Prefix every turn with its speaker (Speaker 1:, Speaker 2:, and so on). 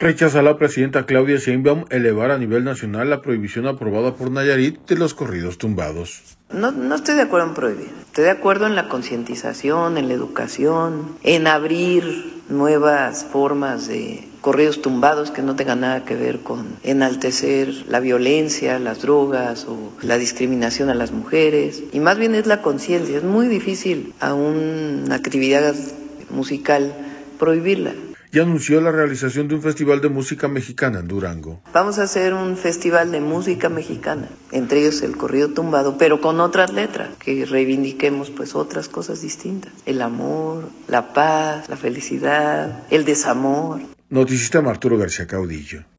Speaker 1: Rechaza la presidenta Claudia Sheinbaum elevar a nivel nacional la prohibición aprobada por Nayarit de los corridos tumbados.
Speaker 2: No estoy de acuerdo en prohibir, estoy de acuerdo en la concientización, en la educación, en abrir nuevas formas de corridos tumbados que no tengan nada que ver con enaltecer la violencia, las drogas o la discriminación a las mujeres. Y más bien es la conciencia, es muy difícil a una actividad musical prohibirla.
Speaker 1: Y anunció la realización de un festival de música mexicana en Durango.
Speaker 2: Vamos a hacer un festival de música mexicana, entre ellos el corrido tumbado, pero con otras letras, que reivindiquemos pues otras cosas distintas. El amor, la paz, la felicidad, el desamor.
Speaker 1: Noticista Arturo García Caudillo.